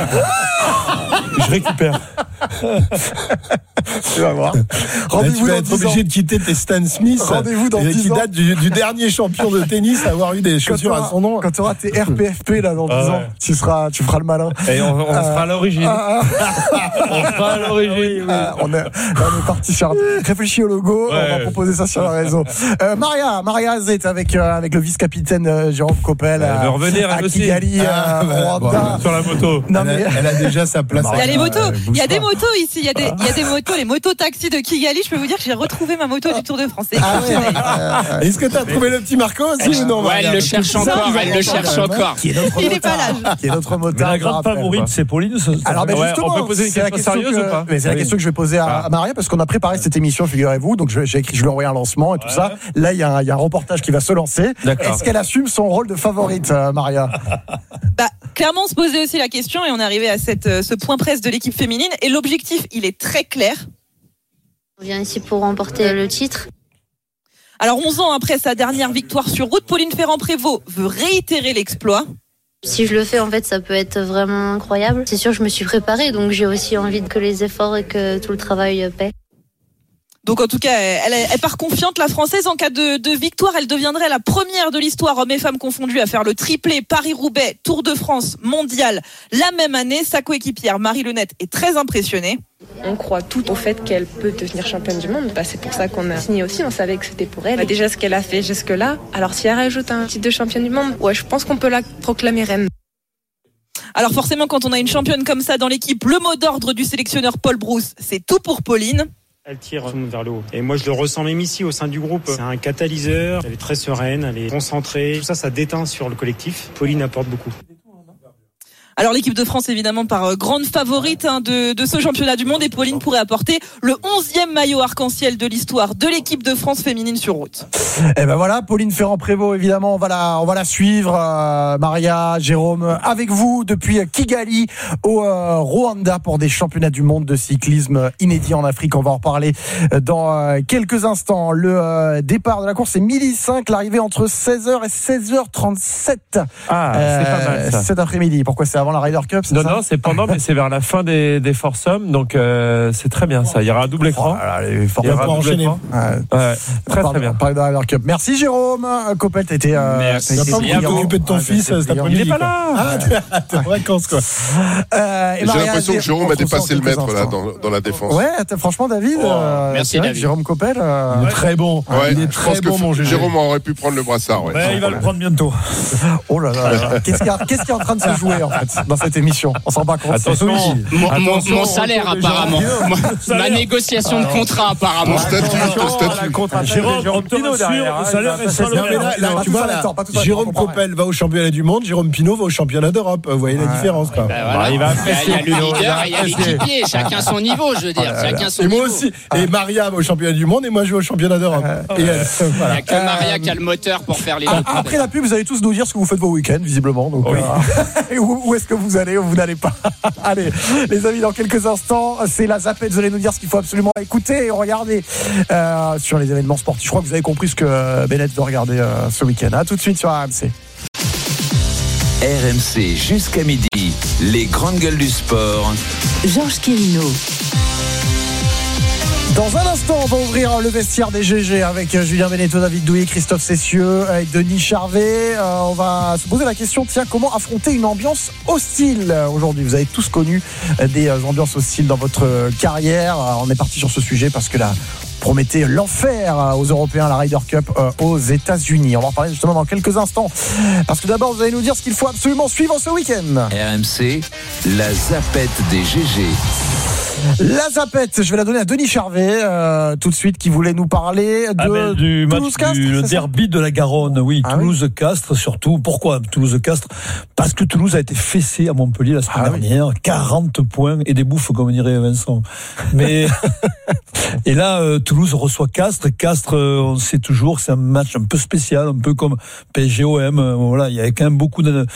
je récupère. Tu vas voir. Tu vas être obligé de quitter tes Stan Smith. Rendez-vous dans 10 ans. Qui date du dernier champion de tennis à avoir eu des chaussures à son nom. Quand tu auras tes RPFP là dans 10 ans, tu feras le malin. Et on sera à l'origine. On sera à l'origine. On est parti sur. Réfléchis au logo. On va proposer ça sur le réseau. Maria Zet avec le vice-capitaine Jérôme Coppel. Elle veut revenir à Kigali, Rwanda. Sur la moto. Elle a déjà sa place. Il y a les motos. Il y a des motos ici. Il y a des motos, les motos-taxis de Kigali. Je peux vous dire que j'ai retrouvé ma moto du Tour de France. Est-ce que tu as trouvé le petit Marco aussi ou non? Elle le cherche encore. Il n'est pas là. Qui est notre motard. La grande favorite, c'est Pauline. Alors, justement, on peut poser une question sérieuse ou pas? C'est la question que je vais poser à Maria parce qu'on a préparé cette émission, figurez-vous. Donc, je lui ai envoyé un lancement et tout ça. Là, il y a un reportage qui va se lancer. Est-ce qu'elle assume son rôle de favorite, Maria? Clairement, on se posait aussi la question et on est arrivé à ce point presse de l'équipe féminine. Et l'objectif, il est très clair. On vient ici pour remporter le titre. Alors, 11 ans après sa dernière victoire sur route, Pauline Ferrand-Prévôt veut réitérer l'exploit. Si je le fais, en fait, ça peut être vraiment incroyable. C'est sûr, je me suis préparée, donc j'ai aussi envie que les efforts et que tout le travail paie. Donc en tout cas, elle part confiante, la Française. En cas de victoire, elle deviendrait la première de l'histoire, hommes et femmes confondus, à faire le triplé Paris-Roubaix, Tour de France, Mondial la même année. Sa coéquipière Marie Lenette est très impressionnée. On croit tout au fait qu'elle peut devenir championne du monde. C'est pour ça qu'on a signé aussi, on savait que c'était pour elle. Déjà ce qu'elle a fait jusque-là. Alors si elle rajoute un titre de championne du monde, je pense qu'on peut la proclamer reine. Alors forcément, quand on a une championne comme ça dans l'équipe, le mot d'ordre du sélectionneur Paul Brousse, c'est tout pour Pauline. Elle tire tout le monde vers le haut. Et moi, je le ressens même ici, au sein du groupe. C'est un catalyseur. Elle est très sereine, elle est concentrée. Tout ça, ça déteint sur le collectif. Pauline apporte beaucoup. Alors l'équipe de France, évidemment, par grande favorite de ce championnat du monde, et Pauline pourrait apporter le 11e maillot arc-en-ciel de l'histoire de l'équipe de France féminine sur route. Et ben voilà, Pauline Ferrand-Prévot, évidemment, on va la suivre. Maria, Jérôme, avec vous depuis Kigali au Rwanda pour des championnats du monde de cyclisme inédits en Afrique. On va en reparler dans quelques instants. Le départ de la course est 12h05, l'arrivée entre 16h et 16h37. C'est pas mal ça. Cet après-midi. Pourquoi c'est avant la Ryder Cup, c'est non, ça? Non, c'est pendant, mais c'est vers la fin des foursomes, donc c'est très bien ça. Il y aura un double écran. Les foursomes pour enchaîner. Très bien. Parler de la Ryder Cup. Merci Jérôme. Coppel, t'étais. Merci. Tu vas pas t'occuper de ton fils cet après-midi. Il est pas là. T'es en vacances quoi. J'ai l'impression que Jérôme a dépassé le maître là dans la défense. Ouais, franchement David. Merci David. Jérôme Coppel. Il est très bon. Il est très bon mon GG. Jérôme aurait pu prendre le brassard. Il va le prendre bientôt. Oh là là. Qu'est-ce qui est en train de se jouer en fait dans cette émission? On s'en bat compte. Attention. Mon salaire apparemment. Ma négociation de contrat apparemment. Ton statut. Jérôme Pinot derrière. Tu vois là, Jérôme Coppel va au championnat du monde, Jérôme Pinot va au championnat d'Europe. Vous voyez la différence quoi. Il y a le leader et il y a l'équipier. Chacun son niveau, je veux dire. Chacun son niveau. Et moi aussi. Et Maria va au championnat du monde et moi je vais au championnat d'Europe. Il n'y a que Maria qui a le moteur pour faire les autres. Après la pub, vous allez tous nous dire ce que vous faites vos week-ends, visiblement. Donc, où est-ce que vous allez ou vous n'allez pas? Allez, les amis, dans quelques instants, c'est la Zapette. Vous allez nous dire ce qu'il faut absolument écouter et regarder sur les événements sportifs. Je crois que vous avez compris ce que Bennett doit regarder ce week-end. À tout de suite sur RMC. RMC jusqu'à midi, les grandes gueules du sport. Georges Quirino. Dans un instant, on va ouvrir le vestiaire des GG avec Julien Beneteau, David Douillet, Christophe Cessieux et Denis Charvet. On va se poser la question, comment affronter une ambiance hostile aujourd'hui? Vous avez tous connu des ambiances hostiles dans votre carrière. On est parti sur ce sujet parce que là, promettait l'enfer aux Européens, la Ryder Cup aux États-Unis. On va en parler justement dans quelques instants. Parce que d'abord, vous allez nous dire ce qu'il faut absolument suivre ce week-end. RMC, la Zapette des GG. La Zapette, je vais la donner à Denis Charvet tout de suite, qui voulait nous parler du match Toulouse-Castres, le derby de la Garonne. Oui, Toulouse-Castres surtout. Pourquoi Toulouse-Castres? Parce que Toulouse a été fessé à Montpellier la semaine dernière, 40 points et des bouffes, comme dirait Vincent. Mais et là, Toulouse reçoit Castres. Castres, on sait toujours que c'est un match un peu spécial, un peu comme PSG-OM. Voilà, il y a quand même beaucoup de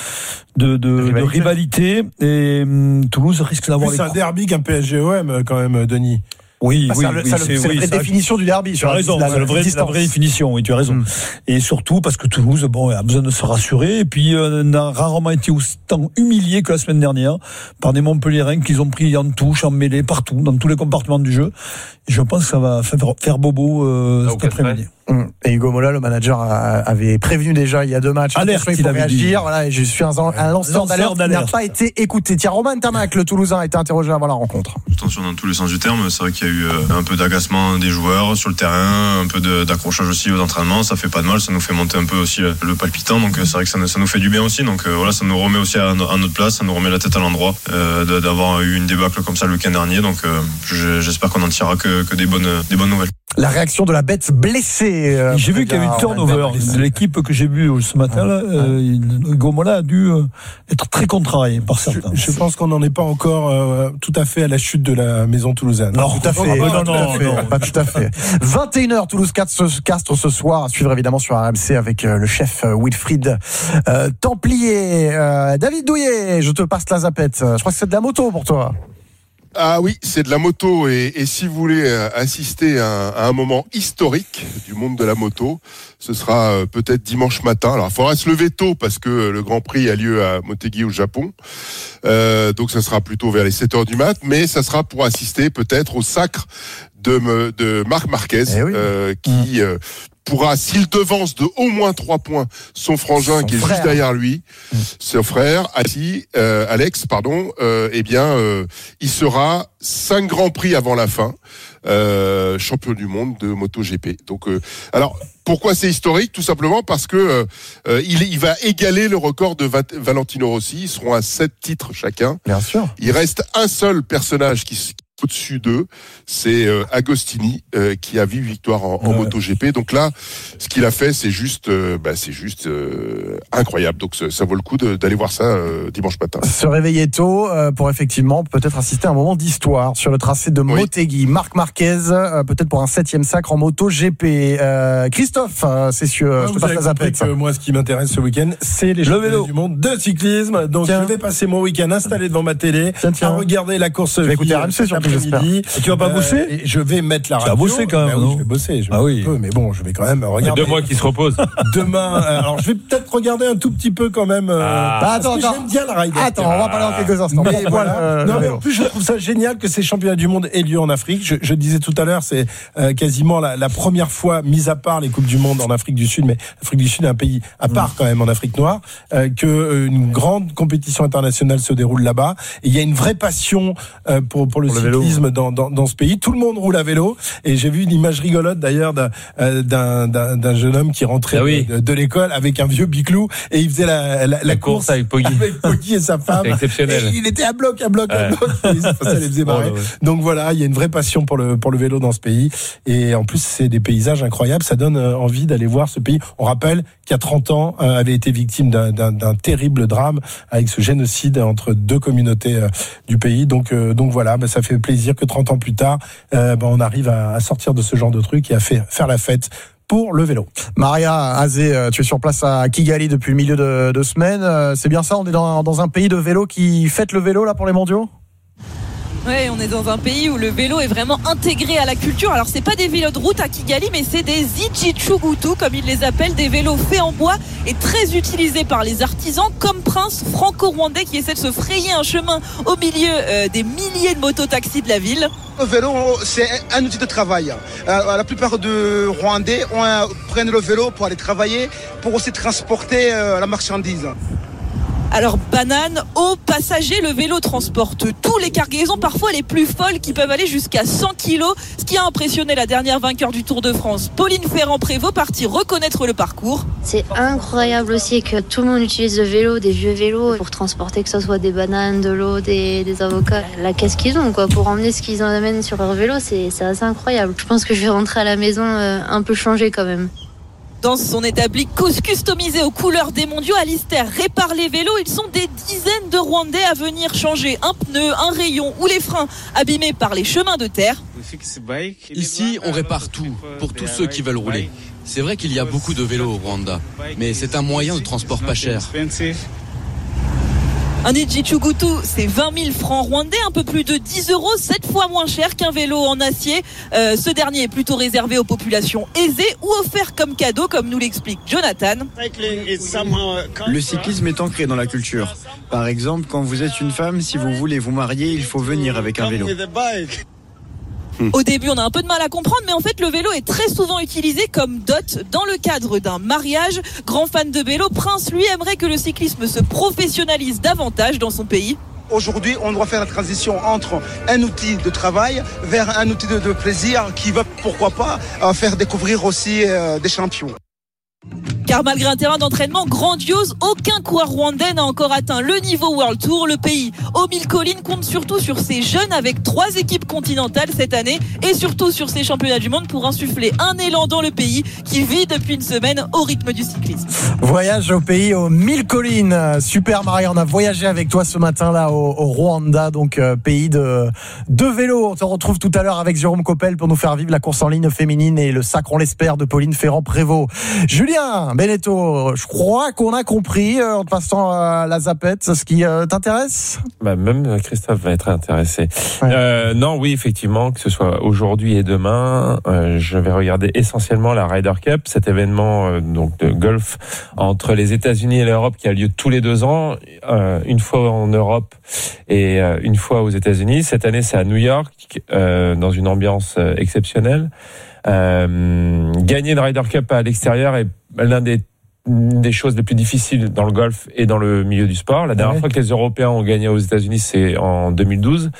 rivalité. Et Toulouse risque d'avoir. C'est un derby qu'un PSG-OM quand même, Denis. Oui, c'est la vraie définition du derby. Tu as raison, c'est la vraie définition, oui, tu as raison. Et surtout parce que Toulouse, a besoin de se rassurer, et puis n'a rarement été autant humilié que la semaine dernière par des Montpelliérains qu'ils ont pris en touche, en mêlée, partout, dans tous les compartiments du jeu. Et je pense que ça va faire bobo cet après-midi. Et Hugo Mola, le manager, avait prévenu déjà il y a 2 matchs. Alerte, il faut réagir. Voilà, et je suis un lanceur d'alerte qui n'a pas été écouté. Tiens, Romain Tamac, le Toulousain, a été interrogé avant la rencontre. Attention dans tous les sens du terme. C'est vrai qu'il y a eu un peu d'agacement des joueurs sur le terrain, un peu d'accrochage aussi aux entraînements. Ça fait pas de mal, ça nous fait monter un peu aussi le palpitant. Donc c'est vrai que ça nous fait du bien aussi. Donc voilà, ça nous remet aussi à notre place, ça nous remet la tête à l'endroit d'avoir eu une débâcle comme ça le week-end dernier. Donc j'espère qu'on en tirera que des bonnes nouvelles. La réaction de la bête blessée. J'ai vu qu'il y avait une turnover. L'équipe que j'ai vue ce matin, Hugo Mola a dû être très contrarié par certains. Je pense qu'on n'en est pas encore tout à fait à la chute de la maison toulousaine. Non, tout à fait. Non, pas tout à fait. 21h, Toulouse-Castres ce soir, à suivre évidemment sur RMC avec le chef Wilfried Templier. David Douillet, je te passe la zapette. Je crois que c'est de la moto pour toi. Ah oui, c'est de la moto et si vous voulez assister à un moment historique du monde de la moto, ce sera peut-être dimanche matin. Alors il faudra se lever tôt parce que le Grand Prix a lieu à Motegi au Japon. Donc ça sera plutôt vers les 7h du mat, mais ça sera pour assister peut-être au sacre de Marc Marquez qui pourra, s'il devance de au moins 3 points son frangin qui est juste derrière lui, son frère, Alex, il sera 5 grands prix avant la fin, champion du monde de MotoGP. Donc, alors, pourquoi c'est historique? Tout simplement parce que il va égaler le record de Valentino Rossi. Ils seront à 7 titres chacun. Bien sûr. Il reste un seul personnage qui au-dessus d'eux, c'est Agostini qui a 8 victoires en MotoGP. Donc là, ce qu'il a fait, c'est juste incroyable. Donc ça vaut le coup d'aller voir ça dimanche matin. Se réveiller tôt pour effectivement peut-être assister à un moment d'histoire sur le tracé de Motegi. Marc Marquez, peut-être pour un 7e sacre en MotoGP. Christophe, je te passe la zapette. Moi, ce qui m'intéresse ce week-end, c'est les championnats du monde de cyclisme. Donc je vais passer mon week-end installé devant ma télé à regarder la course. Je vais écouter RMC sur j'espère. Et tu vas pas bosser? Je vais mettre la radio. Tu vas bosser quand même, non? Je vais bosser. Un peu, mais bon, je vais quand même regarder. 2 mois qui se reposent. Demain, alors je vais peut-être regarder un tout petit peu quand même. Attends. J'aime bien la ride. Attends, on va parler dans quelques instants. Mais voilà. Non, mais en plus, je trouve ça génial que ces championnats du monde aient lieu en Afrique. Je disais tout à l'heure, c'est quasiment la première fois, mis à part les coupes du monde en Afrique du Sud, mais l'Afrique du Sud est un pays à part quand même en Afrique noire, que une grande compétition internationale se déroule là-bas. Et il y a une vraie passion pour le cyclisme dans ce pays. Tout le monde roule à vélo. Et j'ai vu une image rigolote d'ailleurs d'un jeune homme qui rentrait de l'école avec un vieux biclou et il faisait la course avec Poggy et sa femme. C'est exceptionnel. Et il était à bloc. Ça les faisait marrer. Donc voilà, il y a une vraie passion pour le vélo dans ce pays. Et en plus, c'est des paysages incroyables. Ça donne envie d'aller voir ce pays. On rappelle qu'il y a 30 ans, avait été victime d'un terrible drame avec ce génocide entre 2 communautés du pays. Donc voilà, ça fait plaisir que 30 ans plus tard, on arrive à sortir de ce genre de truc et à faire la fête pour le vélo. Maria Azé, tu es sur place à Kigali depuis le milieu de semaine. C'est bien ça, on est dans un pays de vélo qui fête le vélo là pour les mondiaux? Ouais, on est dans un pays où le vélo est vraiment intégré à la culture. Alors c'est pas des vélos de route à Kigali, mais c'est des Ichichugutu comme ils les appellent, des vélos faits en bois et très utilisés par les artisans comme Prince, franco-rwandais qui essaie de se frayer un chemin au milieu des milliers de mototaxis de la ville. Le vélo, c'est un outil de travail. La plupart de Rwandais prennent le vélo pour aller travailler, pour aussi transporter la marchandise. Alors banane, eau, passagers, le vélo transporte tous les cargaisons, parfois les plus folles qui peuvent aller jusqu'à 100 kilos, ce qui a impressionné la dernière vainqueur du Tour de France, Pauline Ferrand-Prévot, partie reconnaître le parcours. C'est incroyable aussi que tout le monde utilise le vélo, des vieux vélos, pour transporter que ce soit des bananes, de l'eau, des avocats. La caisse qu'ils ont, pour emmener ce qu'ils en amènent sur leur vélo, c'est assez incroyable. Je pense que je vais rentrer à la maison un peu changée quand même. Dans son établi customisé aux couleurs des mondiaux, Alistair répare les vélos. Ils sont des dizaines de Rwandais à venir changer un pneu, un rayon ou les freins abîmés par les chemins de terre. Ici, on répare tout pour tous ceux qui veulent rouler. C'est vrai qu'il y a beaucoup de vélos au Rwanda, mais c'est un moyen de transport pas cher. Un Ichichugutu, c'est 20 000 francs rwandais, un peu plus de 10 €, 7 fois moins cher qu'un vélo en acier. Ce dernier est plutôt réservé aux populations aisées ou offert comme cadeau, comme nous l'explique Jonathan. Le cyclisme est ancré dans la culture. Par exemple, quand vous êtes une femme, si vous voulez vous marier, il faut venir avec un vélo. Au début, on a un peu de mal à comprendre, mais en fait, le vélo est très souvent utilisé comme dot dans le cadre d'un mariage. Grand fan de vélo, Prince, lui, aimerait que le cyclisme se professionnalise davantage dans son pays. Aujourd'hui, on doit faire la transition entre un outil de travail vers un outil de plaisir qui va, pourquoi pas, faire découvrir aussi des champions. Car malgré un terrain d'entraînement grandiose, aucun coureur rwandais n'a encore atteint le niveau World Tour. Le pays, aux 1000 collines, compte surtout sur ses jeunes avec 3 équipes continentales cette année et surtout sur ses championnats du monde pour insuffler un élan dans le pays qui vit depuis une semaine au rythme du cyclisme. Voyage au pays aux 1000 collines. Super Marie, on a voyagé avec toi ce matin là au Rwanda, donc pays de vélo. On te retrouve tout à l'heure avec Jérôme Coppel pour nous faire vivre la course en ligne féminine et le sacre, on l'espère, de Pauline Ferrand-Prévôt. Julien, Beneteau, je crois qu'on a compris en te passant la zapette ce qui t'intéresse. Même Christophe va être intéressé. Non, oui, effectivement, que ce soit aujourd'hui et demain, je vais regarder essentiellement la Ryder Cup, cet événement donc de golf entre les États-Unis et l'Europe qui a lieu tous les 2 ans, une fois en Europe et une fois aux États-Unis. Cette année, c'est à New York, dans une ambiance exceptionnelle. Gagner une Ryder Cup à l'extérieur est l'un des choses les plus difficiles dans le golf et dans le milieu du sport. La dernière fois que les Européens ont gagné aux États-Unis, c'est en 2012.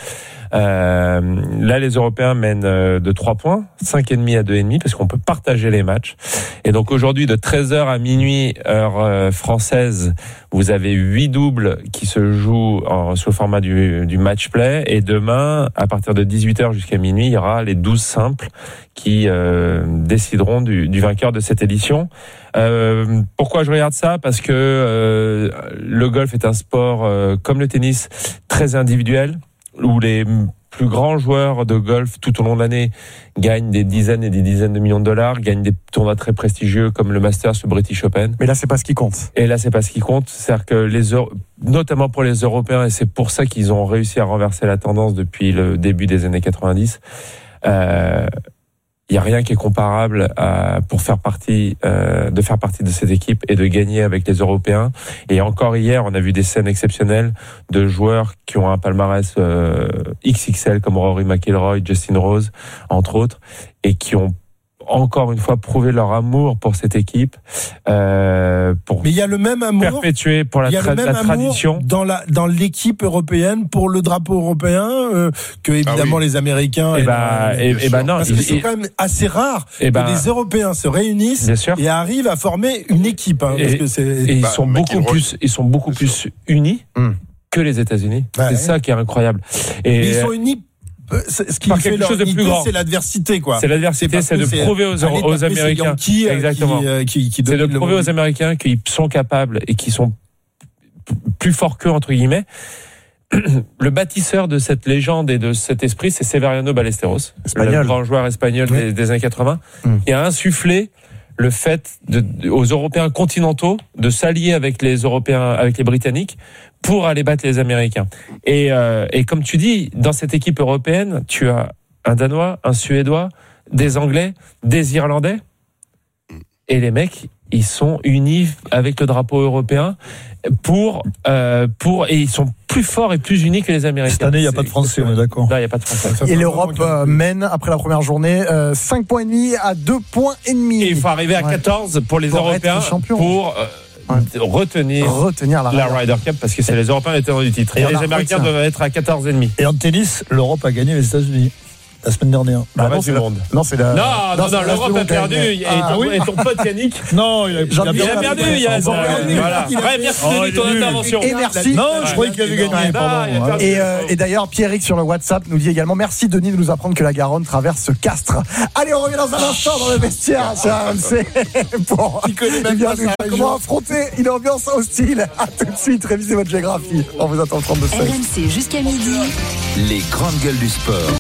Là, les Européens mènent de 3 points, 5,5 à 2,5, parce qu'on peut partager les matchs. Et donc aujourd'hui, de 13h à minuit, heure française, vous avez 8 doubles qui se jouent sous le format du match play. Et demain, à partir de 18h jusqu'à minuit, il y aura les 12 simples qui décideront du vainqueur de cette édition. Pourquoi je regarde ça ? Parce que le golf est un sport comme le tennis très individuel, où les plus grands joueurs de golf tout au long de l'année gagnent des dizaines et des dizaines de millions de dollars, gagnent des tournois très prestigieux comme le Masters, le British Open. Mais là, c'est pas ce qui compte. Et là, c'est pas ce qui compte. C'est-à-dire que notamment pour les Européens, et c'est pour ça qu'ils ont réussi à renverser la tendance depuis le début des années 90, il y a rien qui est comparable pour faire partie de cette équipe et de gagner avec les Européens. Et encore hier, on a vu des scènes exceptionnelles de joueurs qui ont un palmarès XXL comme Rory McIlroy, Justin Rose, entre autres, et qui ont encore une fois prouvé leur amour pour cette équipe, pour mais il y a le même amour perpétuer pour la tradition dans l'équipe européenne pour le drapeau européen que évidemment les Américains non, parce que c'est quand même assez rare que les Européens se réunissent et arrivent à former une équipe parce que ils sont beaucoup plus unis que les États-Unis. C'est ça qui est incroyable. Mais ils sont unis. Ce qui fait quelque chose de plus grand, c'est l'adversité, quoi. C'est l'adversité, c'est de prouver aux Américains, exactement, c'est de prouver aux Américains qu'ils sont capables et qu'ils sont plus forts qu'eux, entre guillemets. Le bâtisseur de cette légende et de cet esprit, c'est Severiano Ballesteros, le grand joueur espagnol des années 80, qui a insufflé le fait aux Européens continentaux de s'allier avec les Européens, avec les Britanniques, pour aller battre les Américains. Et comme tu dis, dans cette équipe européenne, tu as un Danois, un Suédois, des Anglais, des Irlandais, et les mecs, ils sont unis avec le drapeau européen et ils sont plus forts et plus unis que les Américains. Cette année, il n'y a pas de Français, on est d'accord. Là, il n'y a pas de Français. Et l'Europe mène, après la première journée, 5,5 points à 2,5 points. Et il faut arriver à 14 pour les Européens pour retenir la Ryder Cup, parce que c'est les Européens les tenants du titre. Et les Américains doivent être à 14,5. Et en tennis, l'Europe a gagné les États-Unis la semaine dernière. Non, c'est l'Europe a perdu. Et ton pote Yannick. Non, il a perdu. Voilà. Merci de ton intervention. Et merci. Non, je croyais qu'il avait gagné. Et d'ailleurs, Pierrick sur le WhatsApp nous dit également merci Denis de nous apprendre que la Garonne traverse Castres. Allez, on revient dans un instant dans le vestiaire sur RMC. Comment affronter une ambiance hostile. À tout de suite, révisez votre géographie. On vous attend 32 secondes. RMC jusqu'à midi. Les grandes gueules du sport.